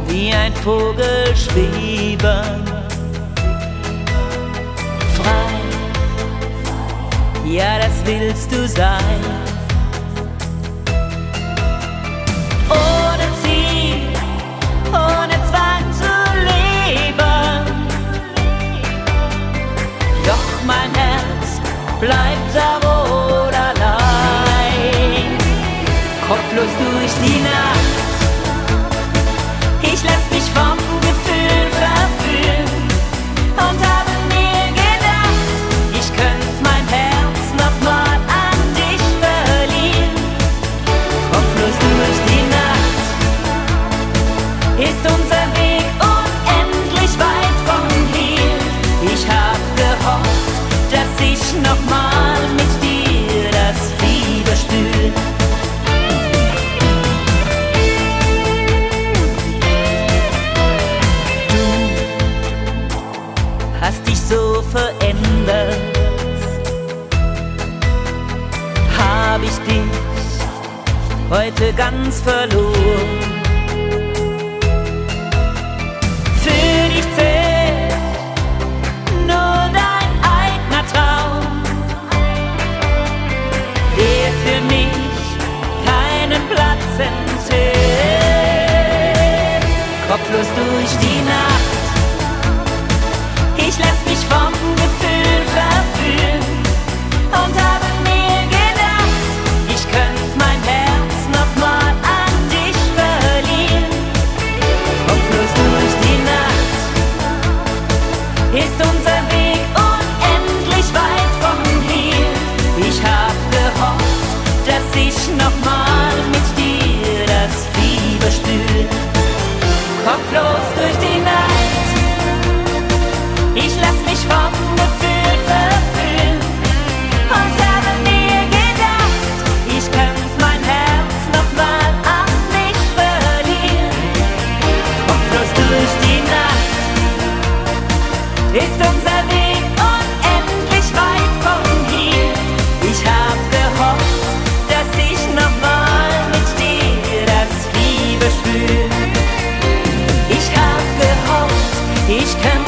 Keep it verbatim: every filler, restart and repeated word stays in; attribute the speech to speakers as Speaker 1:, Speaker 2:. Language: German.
Speaker 1: wie ein Vogel schweben, frei, ja, das willst du sein. Ohne Ziel, ohne Zwang zu leben, doch mein Herz bleibt da wohl allein, kopflos durch die Nacht. Ich lass mich vom Gefühl verführen und habe mir gedacht, ich könnte mein Herz nochmal an dich verlieren. Kopflos durch die Nacht ist unser Weg unendlich weit von hier. Ich hab gehofft, dass ich nochmal mit dir das Fieber spür. Hast dich so verändert, hab ich dich heute ganz verloren. Für dich zählt nur dein eigener Traum, der für mich keinen Platz enthält. Kopflos durch die Nacht, ich lass mich vom Gefühl verführen und habe mir gedacht, ich könnte mein Herz nochmal an dich verlieren. Kopflos durch die Nacht ist unser Weg unendlich weit von hier. Ich hab gehofft, dass ich nochmal mit dir das Fieber spür. Kopflos durch die Nacht, ich lass mich vom Gefühl verführen und habe mir gedacht, ich könnte mein Herz nochmal an mich verlieren. Kopflos durch die Nacht ist unser Weg unendlich weit von hier. Ich hab gehofft, dass ich nochmal mit dir das Fieber spür. Ich hab gehofft, ich könnte